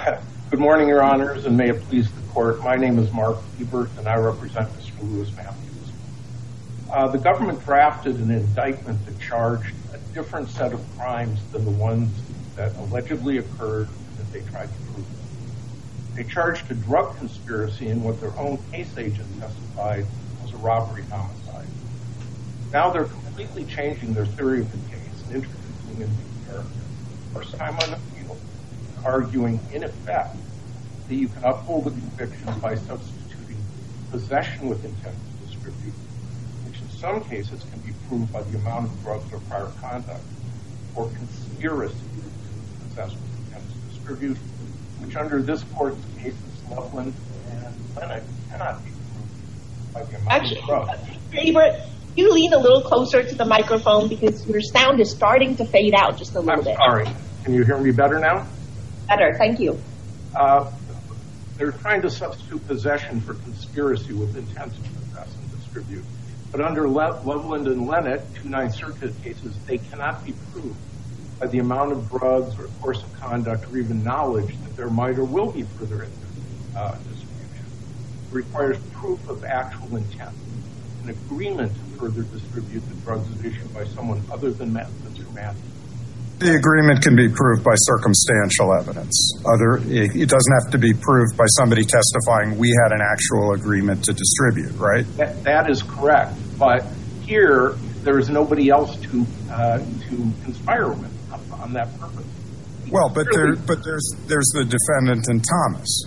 Good morning, Your Honors, and may it please the Court. My name is Mark Ebert, and I represent Mr. Lewis Matthews. The government drafted an indictment that charged a different set of crimes than the ones that allegedly occurred that they tried to prove. They charged a drug conspiracy in what their own case agent testified was a robbery homicide. Now they're completely changing their theory of the case and introducing a new character. First time on the field, arguing in effect that you can uphold the conviction by substituting possession with intent to distribute, which in some cases can be proved by the amount of drugs or prior conduct, or conspiracy to possess with intent to distribute, which under this court's cases, Loveland and Lennox cannot be proved by the amount of drugs. Ebert, you lean a little closer to the microphone because your sound is starting to fade out just a little bit. I'm sorry. Can you hear me better now? Better, thank you. They're trying to substitute possession for conspiracy with intent to possess and distribute. But under Loveland and Lennox, two Ninth Circuit cases, they cannot be proved by the amount of drugs or course of conduct or even knowledge that there might or will be further distribution. It requires proof of actual intent, an agreement to further distribute the drugs issued by someone other than Mr. Matthews. The agreement can be proved by circumstantial evidence. It doesn't have to be proved by somebody testifying we had an actual agreement to distribute, right? That is correct. But here, there is nobody else to conspire with on that purpose. Well, but there's the defendant in Thomas.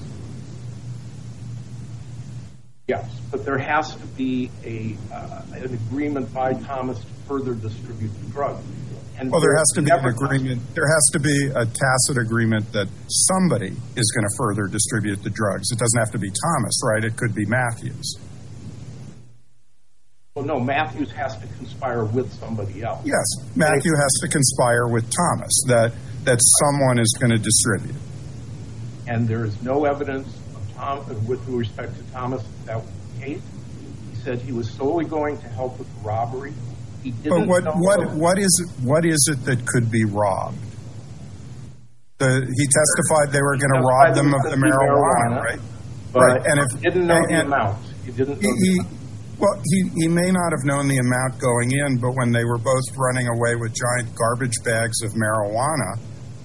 Yes, but there has to be an agreement by Thomas to further distribute the drugs. Well, there has to be an agreement. There has to be a tacit agreement that somebody is going to further distribute the drugs. It doesn't have to be Thomas, right? It could be Matthews. Well, no, Matthews has to conspire with somebody else. Yes, Matthew has to conspire with Thomas that someone is going to distribute. And there is no evidence of with respect to Thomas that was the case. He said he was solely going to help with the robbery. But what is it that could be robbed? He testified they were going to rob them of the marijuana, right? But he didn't know the amount. He may not have known the amount going in, but when they were both running away with giant garbage bags of marijuana,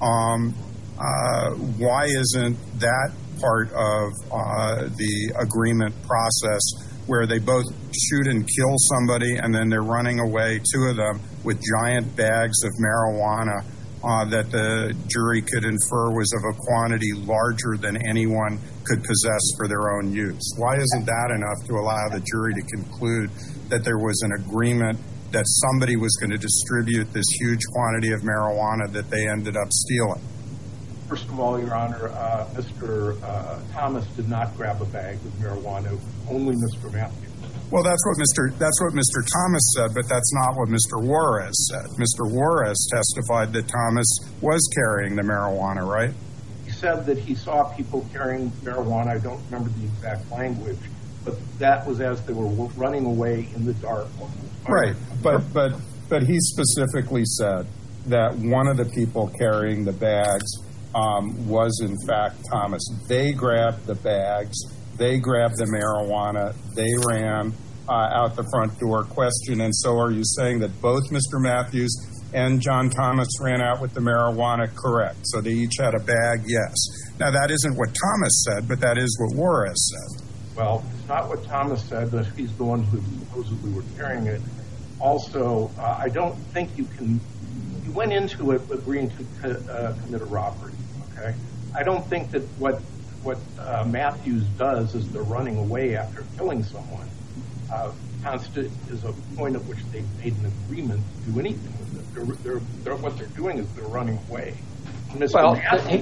why isn't that part of the agreement process where they both shoot and kill somebody and then they're running away, two of them, with giant bags of marijuana that the jury could infer was of a quantity larger than anyone could possess for their own use? Why isn't that enough to allow the jury to conclude that there was an agreement that somebody was going to distribute this huge quantity of marijuana that they ended up stealing? First of all, Your Honor, Mr. Thomas did not grab a bag of marijuana. Only Mr. Matthews. Well, that's what Mr. Thomas said, but that's not what Mr. Juarez said. Mr. Juarez testified that Thomas was carrying the marijuana, right? He said that he saw people carrying marijuana. I don't remember the exact language, but that was as they were running away in the dark. Right, but he specifically said that one of the people carrying the bags was in fact Thomas. They grabbed the bags, they grabbed the marijuana, they ran out the front door. Question, and so are you saying that both Mr. Matthews and John Thomas ran out with the marijuana? Correct. So they each had a bag? Yes. Now that isn't what Thomas said, but that is what Juarez said. Well, it's not what Thomas said, but he's the one who supposedly were carrying it. Also, I don't think you went into it agreeing to commit a robbery. Okay, I don't think that what Matthews does is they're running away after killing someone. Is a point at which they've made an agreement to do anything with it. What they're doing is they're running away. Well,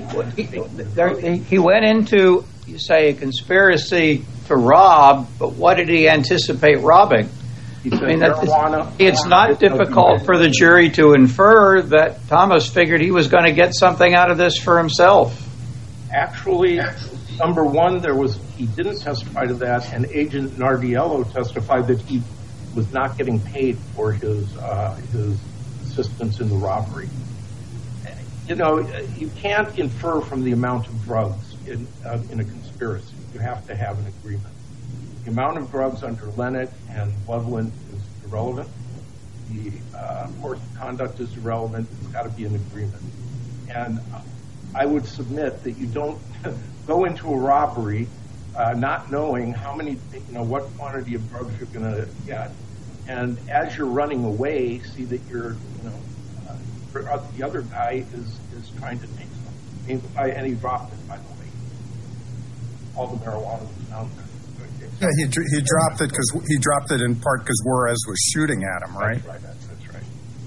he went into, you say, a conspiracy to rob, but what did he anticipate robbing? It's not difficult for the jury to infer that Thomas figured he was going to get something out of this for himself. Actually, number one, he didn't testify to that, and Agent Nardiello testified that he was not getting paid for his assistance in the robbery. you can't infer from the amount of drugs in a conspiracy. You have to have an agreement. The amount of drugs under Lennox and Loveland is irrelevant. The course of conduct is irrelevant. It's got to be an agreement. And I would submit that you don't go into a robbery not knowing what quantity of drugs you're going to get, and as you're running away, see that the other guy is trying to take something. And he dropped it, by the way. All the marijuana was found there. Yeah, he dropped it because he dropped it in part because Juarez was shooting at him, right? That's right.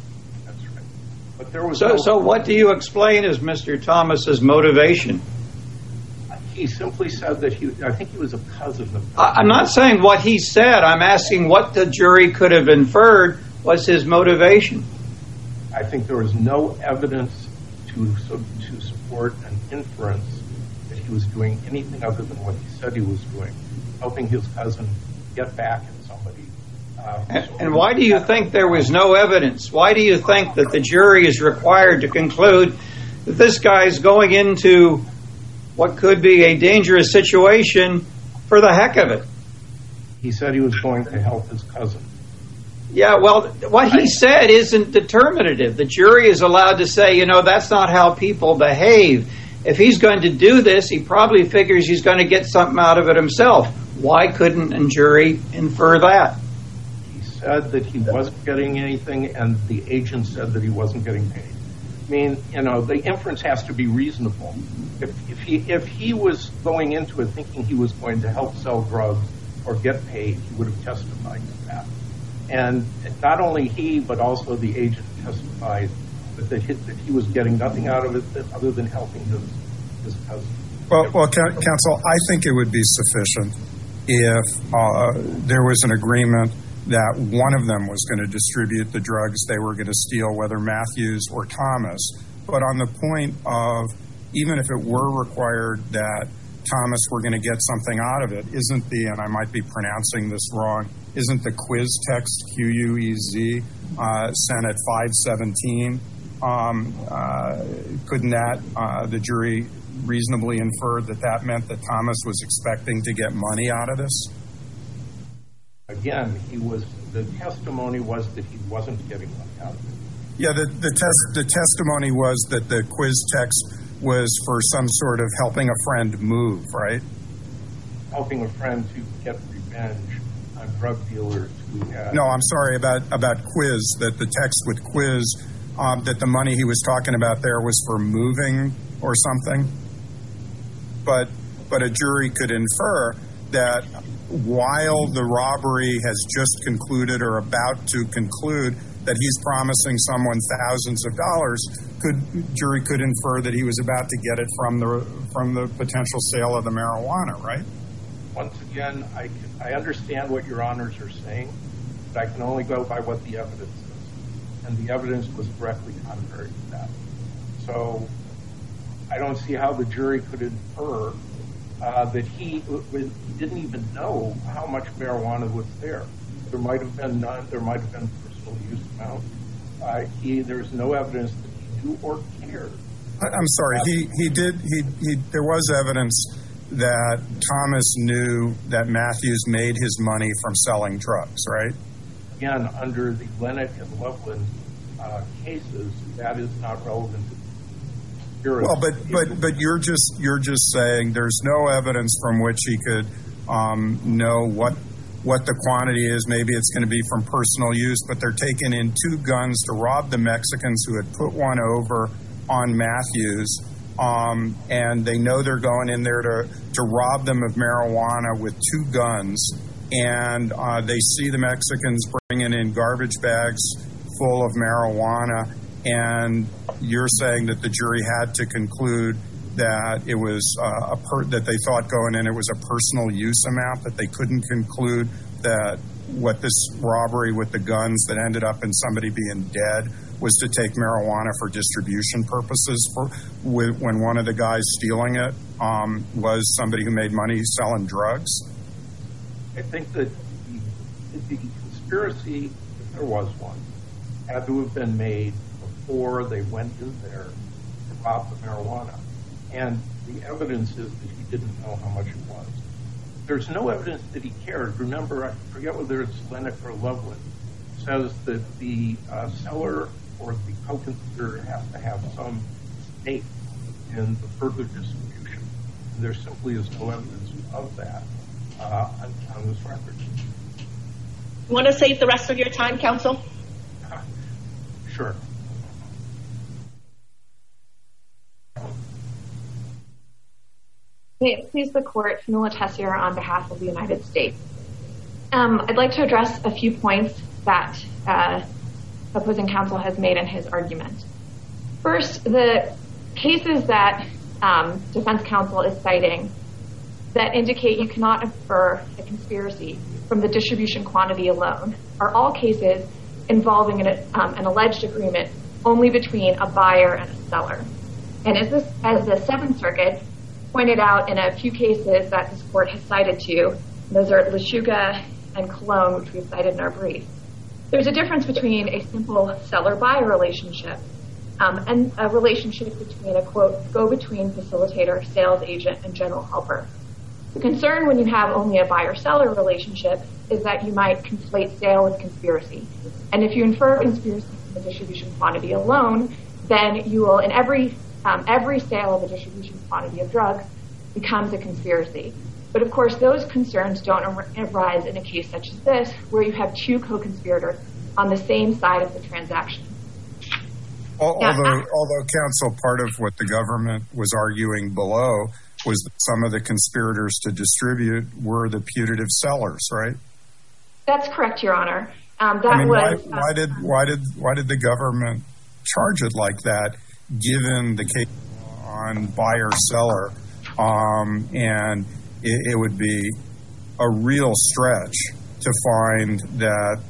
But there was so what do you explain as Mr. Thomas's motivation? He simply said that I think he was a cousin of. I'm not saying what he said. I'm asking what the jury could have inferred was his motivation. I think there was no evidence to support an inference that he was doing anything other than what he said he was doing, helping his cousin get back at somebody. And why do you think there was no evidence? Why do you think that the jury is required to conclude that this guy's going into what could be a dangerous situation for the heck of it? He said he was going to help his cousin. Yeah, well, what he said isn't determinative. The jury is allowed to say, that's not how people behave. If he's going to do this, he probably figures he's going to get something out of it himself. Why couldn't a jury infer that? He said that he wasn't getting anything, and the agent said that he wasn't getting paid. I mean, the inference has to be reasonable. If he was going into it thinking he was going to help sell drugs or get paid, he would have testified to that. And not only he, but also the agent testified that he was getting nothing out of it other than helping his cousin. Well, counsel, I think it would be sufficient if there was an agreement that one of them was going to distribute the drugs they were going to steal, whether Matthews or Thomas. But on the point of, even if it were required that Thomas were going to get something out of it, and I might be pronouncing this wrong, isn't the quiz text, QUEZ, sent at 5:17? Couldn't the jury reasonably infer that meant that Thomas was expecting to get money out of this? Again, the testimony was that he wasn't getting money out of it. Yeah, the testimony was that the quiz text was for some sort of helping a friend move, right? Helping a friend to get revenge on drug dealers who had... No, I'm sorry about quiz, that the text with quiz, that the money he was talking about there was for moving or something. But a jury could infer that while the robbery has just concluded or about to conclude, that he's promising someone thousands of dollars, jury could infer that he was about to get it from the potential sale of the marijuana, right? Once again, I understand what your honors are saying, but I can only go by what the evidence is. And the evidence was directly contrary to that. So I don't see how the jury could infer that he didn't even know how much marijuana was there. There might have been none. There might have been personal use amount. There's no evidence that he knew or cared. I'm sorry. There was evidence that Thomas knew that Matthews made his money from selling drugs, right? Again, under the Lennox and Loveland cases, that is not relevant to the jury. Well, but you're just saying there's no evidence from which he could know what the quantity is. Maybe it's going to be from personal use, but they're taking in 2 guns to rob the Mexicans who had put one over on Matthews, and they know they're going in there to rob them of marijuana with 2 guns, and they see the Mexicans bringing in garbage bags full of marijuana, and you're saying that the jury had to conclude that it was that they thought going in it was a personal use amount, that they couldn't conclude that what this robbery with the guns that ended up in somebody being dead was to take marijuana for distribution purposes when one of the guys stealing it was somebody who made money selling drugs? I think that the conspiracy, if there was one, had to have been made before they went in there to rob the marijuana. And the evidence is that he didn't know how much it was. There's no evidence that he cared. Remember, I forget whether it's Lennox or Loveland, says that the seller or the co-conspirator has to have some stake in the further distribution. And there simply is no evidence of that on this record. You want to save the rest of your time, counsel? Sure. May it please the court, Camilla Tessier on behalf of the United States. I'd like to address a few points that opposing counsel has made in his argument. First, the cases that defense counsel is citing that indicate you cannot infer a conspiracy from the distribution quantity alone are all cases involving an alleged agreement only between a buyer and a seller. And as the Seventh Circuit pointed out in a few cases that this court has cited to, those are Lechuga and Cologne, which we've cited in our brief, there's a difference between a simple seller-buyer relationship and a relationship between a, quote, go-between facilitator, sales agent, and general helper. The concern when you have only a buyer-seller relationship is that you might conflate sale with conspiracy. And if you infer conspiracy from the distribution quantity alone, then you will, in every sale of a distribution quantity of drugs becomes a conspiracy. But of course, those concerns don't arise in a case such as this, where you have two co-conspirators on the same side of the transaction. Although, counsel, part of what the government was arguing below was that some of the conspirators to distribute were the putative sellers, right? That's correct, Your Honor. Why did the government charge it like that, given the case on buyer-seller, and it would be a real stretch to find that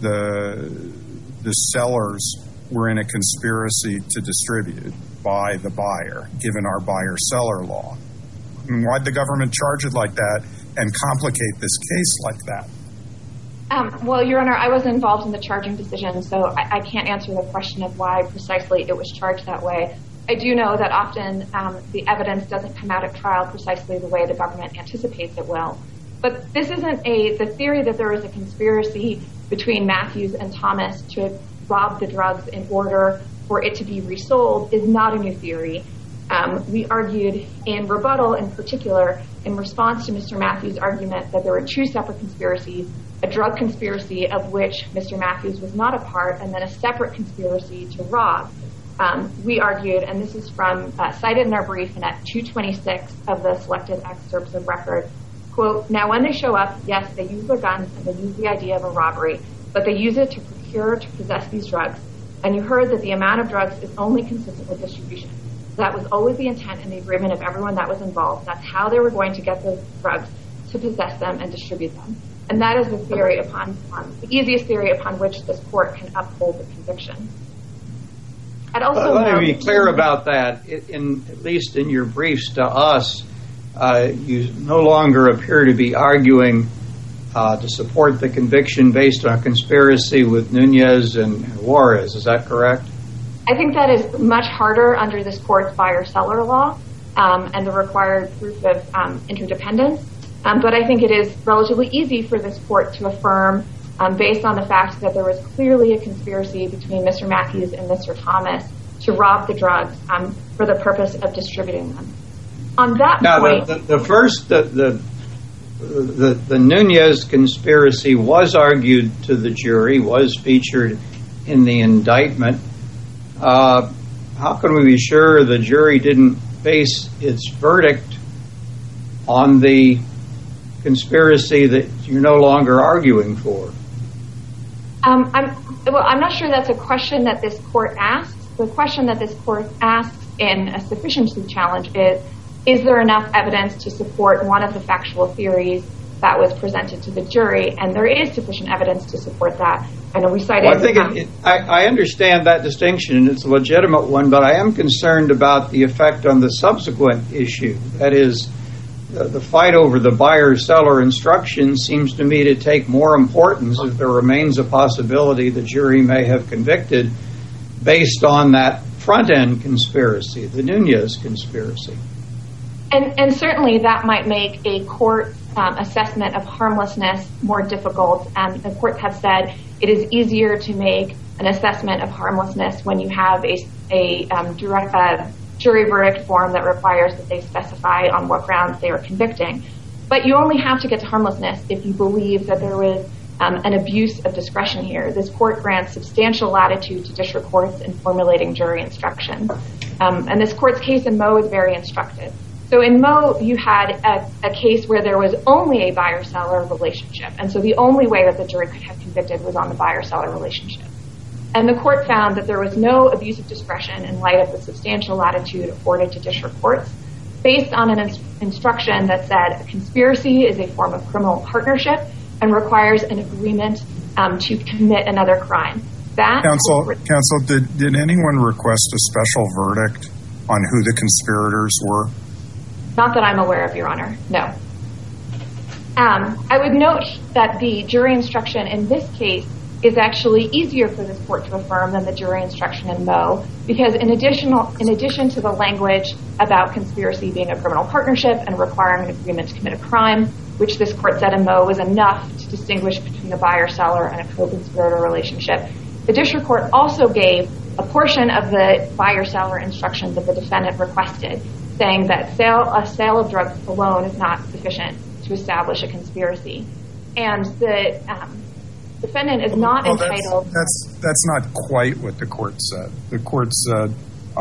the sellers were in a conspiracy to distribute by the buyer, given our buyer-seller law? I mean, why'd the government charge it like that and complicate this case like that? Well, Your Honor, I was involved in the charging decision, so I can't answer the question of why precisely it was charged that way. I do know that often the evidence doesn't come out at trial precisely the way the government anticipates it will. But this isn't the theory that there is a conspiracy between Matthews and Thomas to rob the drugs in order for it to be resold is not a new theory. We argued in rebuttal, in particular, in response to Mr. Matthews' argument that there were two separate conspiracies, a drug conspiracy of which Mr. Matthews was not a part, and then a separate conspiracy to rob. We argued, and this is from cited in our brief and at 226 of the selected excerpts of record, quote, now when they show up, yes, they use their guns and they use the idea of a robbery, but they use it to procure, to possess these drugs. And you heard that the amount of drugs is only consistent with distribution. That was always the intent and the agreement of everyone that was involved. That's how they were going to get the drugs, to possess them and distribute them. And that is the theory the easiest theory upon which this court can uphold the conviction. Let me be clear about that. At least in your briefs to us, you no longer appear to be arguing to support the conviction based on a conspiracy with Nunez and Juarez. Is that correct? I think that is much harder under this court's buyer-seller law and the required proof of interdependence. But I think it is relatively easy for this court to affirm based on the fact that there was clearly a conspiracy between Mr. Matthews and Mr. Thomas to rob the drugs for the purpose of distributing them. On that point, the Nunez conspiracy was argued to the jury, was featured in the indictment. How can we be sure the jury didn't base its verdict on the conspiracy that you're no longer arguing for? I'm not sure that's a question that this court asks. The question that this court asks in a sufficiency challenge is there enough evidence to support one of the factual theories that was presented to the jury? And there is sufficient evidence to support that. I know we cited... I understand that distinction, and it's a legitimate one, but I am concerned about the effect on the subsequent issue. That is, the fight over the buyer-seller instruction seems to me to take more importance if there remains a possibility the jury may have convicted based on that front-end conspiracy, the Nunez conspiracy. And certainly that might make a court assessment of harmlessness more difficult. The courts have said it is easier to make an assessment of harmlessness when you have a direct jury verdict form that requires that they specify on what grounds they are convicting. But you only have to get to harmlessness if you believe that there was an abuse of discretion here. This court grants substantial latitude to district courts in formulating jury instructions. And this court's case in Moe is very instructive. So in Moe, you had a case where there was only a buyer-seller relationship. And so the only way that the jury could have convicted was on the buyer-seller relationship. And the court found that there was no abuse of discretion in light of the substantial latitude afforded to district courts based on an instruction that said a conspiracy is a form of criminal partnership and requires an agreement to commit another crime. Counsel, did anyone request a special verdict on who the conspirators were? Not that I'm aware of, Your Honor. No. I would note that the jury instruction in this case is actually easier for this court to affirm than the jury instruction in Moe, because in addition to the language about conspiracy being a criminal partnership and requiring an agreement to commit a crime, which this court said in Moe was enough to distinguish between a buyer-seller and a co-conspirator relationship, the district court also gave a portion of the buyer-seller instruction that the defendant requested, saying that a sale of drugs alone is not sufficient to establish a conspiracy. And the defendant is not entitled... That's not quite what the court said. The court said,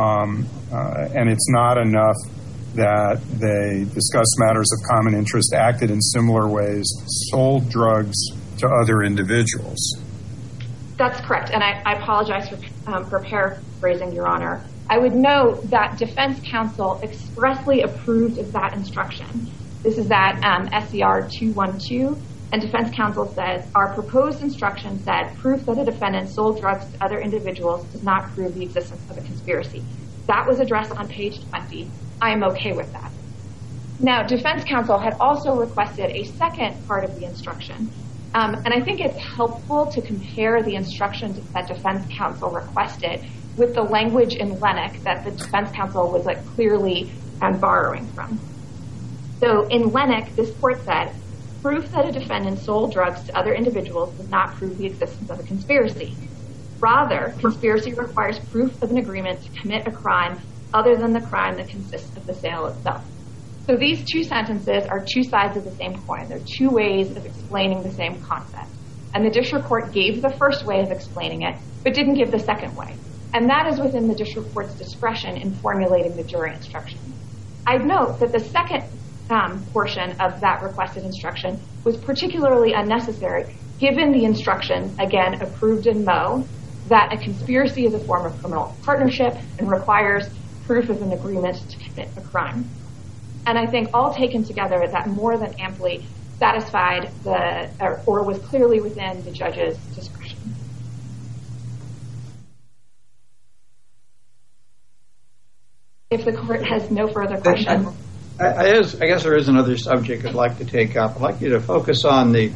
and it's not enough that they discussed matters of common interest, acted in similar ways, sold drugs to other individuals. That's correct, and I apologize for paraphrasing, Your Honor. I would note that defense counsel expressly approved of that instruction. This is at SCR 212, and defense counsel says, our proposed instruction said proof that a defendant sold drugs to other individuals does not prove the existence of a conspiracy. That was addressed on page 20. I am okay with that. Now, defense counsel had also requested a second part of the instruction, and I think it's helpful to compare the instruction that defense counsel requested with the language in Lennox that the defense counsel was clearly borrowing from. So in Lennox, this court said, proof that a defendant sold drugs to other individuals does not prove the existence of a conspiracy. Rather, conspiracy requires proof of an agreement to commit a crime other than the crime that consists of the sale itself. So these two sentences are two sides of the same coin. They're two ways of explaining the same concept. And the district court gave the first way of explaining it, but didn't give the second way. And that is within the district court's discretion in formulating the jury instruction. I'd note that the second portion of that requested instruction was particularly unnecessary, given the instruction, again, approved in Moe, that a conspiracy is a form of criminal partnership and requires proof of an agreement to commit a crime. And I think all taken together, that more than amply satisfied or was clearly within the judge's discretion. If the court has no further questions. I guess there is another subject I'd like to take up. I'd like you to focus on the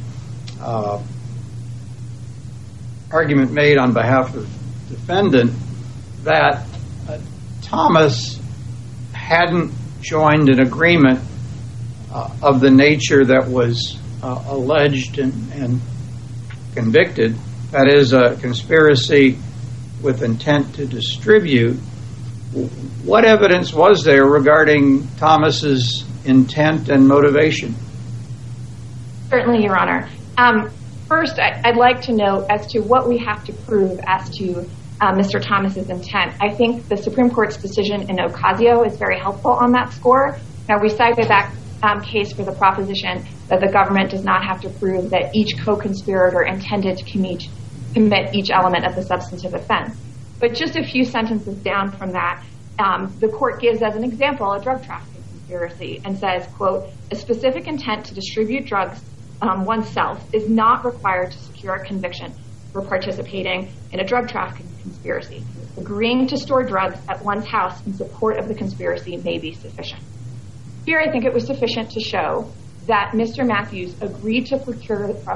argument made on behalf of the defendant that Thomas hadn't joined an agreement of the nature that was alleged and convicted. That is a conspiracy with intent to distribute. What evidence was there regarding Thomas's intent and motivation? Certainly, Your Honor. First, I'd like to note as to what we have to prove as to Mr. Thomas's intent. I think the Supreme Court's decision in Ocasio is very helpful on that score. Now, we cited that case for the proposition that the government does not have to prove that each co-conspirator intended to commit each element of the substantive offense. But just a few sentences down from that, the court gives as an example a drug trafficking conspiracy and says, quote, a specific intent to distribute drugs oneself is not required to secure a conviction for participating in a drug trafficking conspiracy. Agreeing to store drugs at one's house in support of the conspiracy may be sufficient. Here, I think it was sufficient to show that Mr.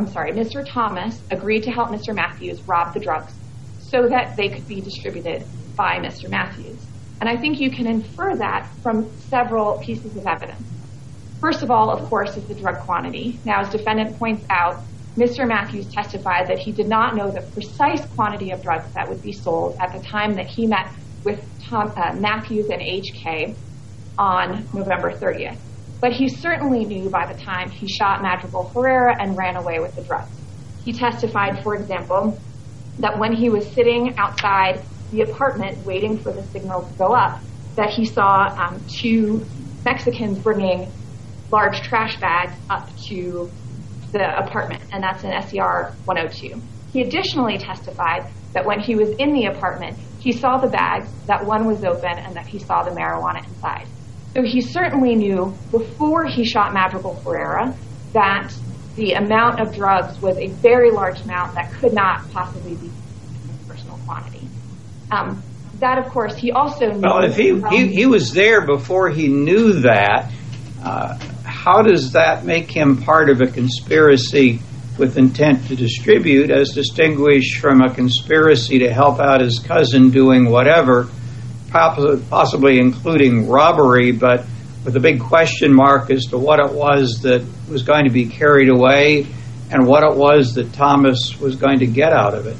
Thomas agreed to help Mr. Matthews rob the drugs so that they could be distributed by Mr. Matthews. And I think you can infer that from several pieces of evidence. First of all, of course, is the drug quantity. Now, as defendant points out, Mr. Matthews testified that he did not know the precise quantity of drugs that would be sold at the time that he met with Matthews and HK on November 30th. But he certainly knew by the time he shot Madrigal Herrera and ran away with the drugs. He testified, for example, that when he was sitting outside the apartment waiting for the signal to go up, that he saw two Mexicans bringing large trash bags up to the apartment, and that's in SCR 102. He additionally testified that when he was in the apartment, he saw the bags, that one was open, and that he saw the marijuana inside. So he certainly knew before he shot Madrigal Herrera that the amount of drugs was a very large amount that could not possibly be personal quantity. That, of course, he also knew. Well, if he was there before he knew that, how does that make him part of a conspiracy with intent to distribute, as distinguished from a conspiracy to help out his cousin doing whatever, possibly including robbery, but with a big question mark as to what it was that was going to be carried away and what it was that Thomas was going to get out of it?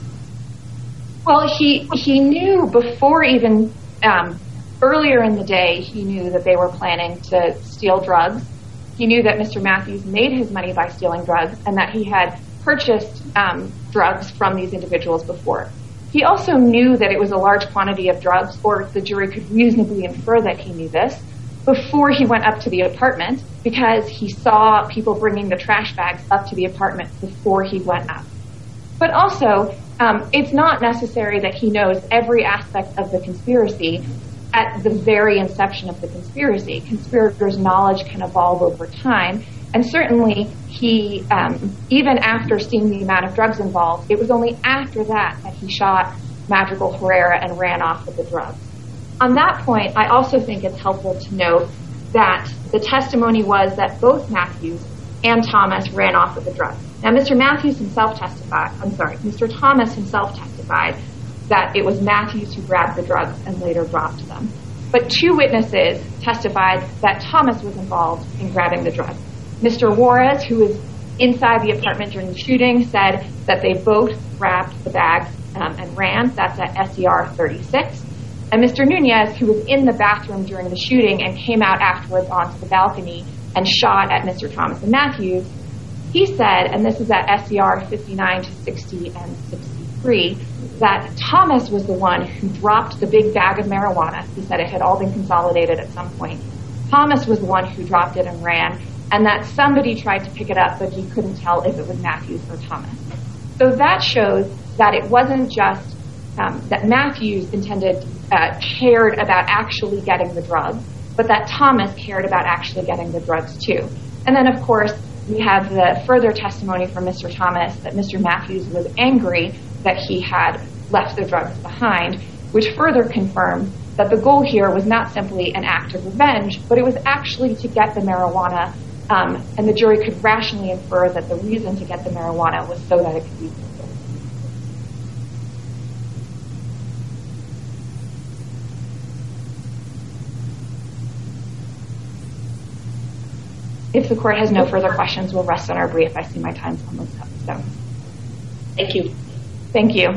Well, he knew before even earlier in the day, he knew that they were planning to steal drugs. He knew that Mr. Matthews made his money by stealing drugs and that he had purchased drugs from these individuals before. He also knew that it was a large quantity of drugs, or the jury could reasonably infer that he knew this, before he went up to the apartment, because he saw people bringing the trash bags up to the apartment before he went up. But also, it's not necessary that he knows every aspect of the conspiracy at the very inception of the conspiracy. Conspirators' knowledge can evolve over time, and certainly he, even after seeing the amount of drugs involved, it was only after that he shot Madrigal Herrera and ran off with the drugs. On that point, I also think it's helpful to note that the testimony was that both Matthews and Thomas ran off with the drugs. Now, Mr. Thomas himself testified that it was Matthews who grabbed the drugs and later dropped them. But two witnesses testified that Thomas was involved in grabbing the drugs. Mr. Juarez, who was inside the apartment during the shooting, said that they both grabbed the bags and ran. That's at SCR 36. And Mr. Nunez, who was in the bathroom during the shooting and came out afterwards onto the balcony and shot at Mr. Thomas and Matthews, he said, and this is at SCR 59 to 60 and 63, that Thomas was the one who dropped the big bag of marijuana. He said it had all been consolidated at some point. Thomas was the one who dropped it and ran, and that somebody tried to pick it up, but he couldn't tell if it was Matthews or Thomas. So that shows that it wasn't just that Matthews cared about actually getting the drugs, but that Thomas cared about actually getting the drugs too. And then, of course, we have the further testimony from Mr. Thomas that Mr. Matthews was angry that he had left the drugs behind, which further confirmed that the goal here was not simply an act of revenge, but it was actually to get the marijuana, and the jury could rationally infer that the reason to get the marijuana was so that it could be sold. If the court has no further questions, we'll rest on our brief. I see my time's almost up. So, thank you. Thank you.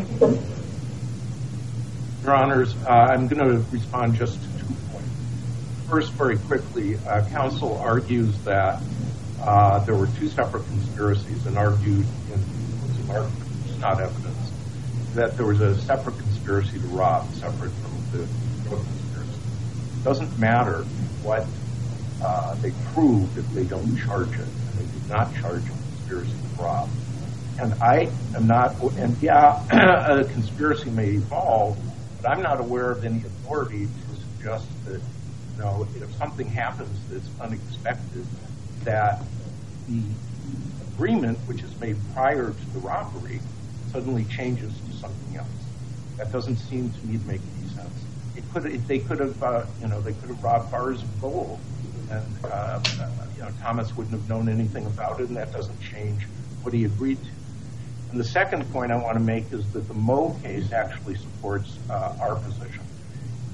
Your Honors, I'm going to respond just to 2 points. First, very quickly, counsel argues that there were 2 separate conspiracies and argued in closing arguments, not evidence, that there was a separate conspiracy to rob, separate from the drug conspiracy. It doesn't matter what they proved if they don't charge it, and they did not charge a conspiracy to rob. And I am not, and a conspiracy may evolve, but I'm not aware of any authority to suggest that, if something happens that's unexpected, that the agreement, which is made prior to the robbery, suddenly changes to something else. That doesn't seem to me to make any sense. They could have robbed bars of gold, and Thomas wouldn't have known anything about it, and that doesn't change what he agreed to. And the second point I want to make is that the Moe case actually supports our position.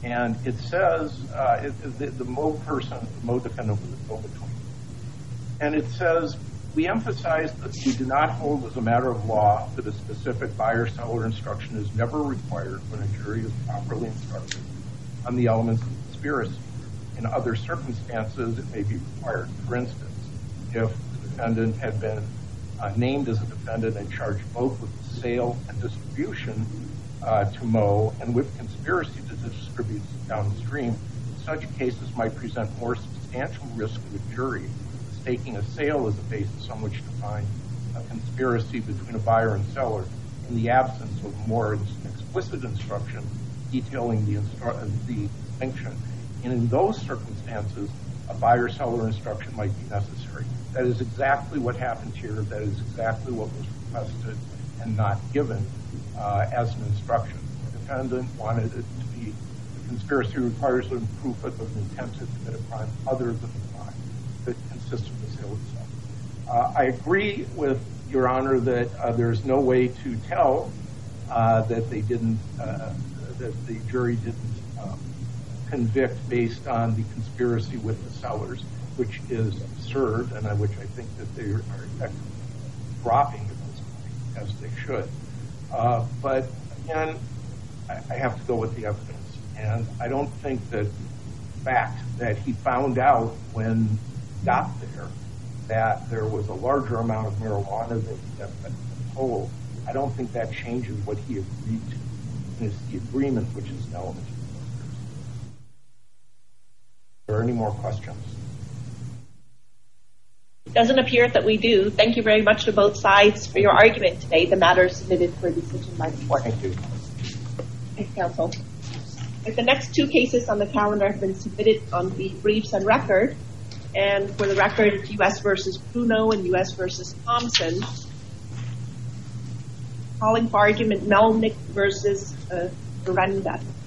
And it says, the Moe person, the Moe defendant was a go-between. And it says, we emphasize that we do not hold as a matter of law that a specific buyer-seller instruction is never required when a jury is properly instructed on the elements of conspiracy. In other circumstances, it may be required. For instance, if the defendant had been named as a defendant and charged both with the sale and distribution to Moe and with conspiracy to distribute downstream, such cases might present more substantial risk to the jury, taking a sale as a basis on which to find a conspiracy between a buyer and seller in the absence of more explicit instruction detailing the distinction. And in those circumstances, a buyer-seller instruction might be necessary. That is exactly what happened here. That is exactly what was requested and not given as an instruction. The defendant wanted it to be the conspiracy requires a proof of an intent to commit a crime other than the crime that consists of the sale itself. I agree with Your Honor that there's no way to tell that they didn't, that the jury didn't convict based on the conspiracy with the sellers, which is absurd, and which I think that they are effectively dropping at this point, as they should. But again, I have to go with the evidence, and I don't think that the fact that he found out when he got there that there was a larger amount of marijuana than he had been told, I don't think that changes what he agreed to. And it's the agreement which is an element of the conspiracy. Are there any more questions? It doesn't appear that we do. Thank you very much to both sides for your argument today. The matter is submitted for decision by the court. Thank you. Thanks, counsel. The next two cases on the calendar have been submitted on the briefs and record. And for the record, it's U.S. versus Bruno and U.S. versus Thompson. Calling for argument Melnick versus Verenda.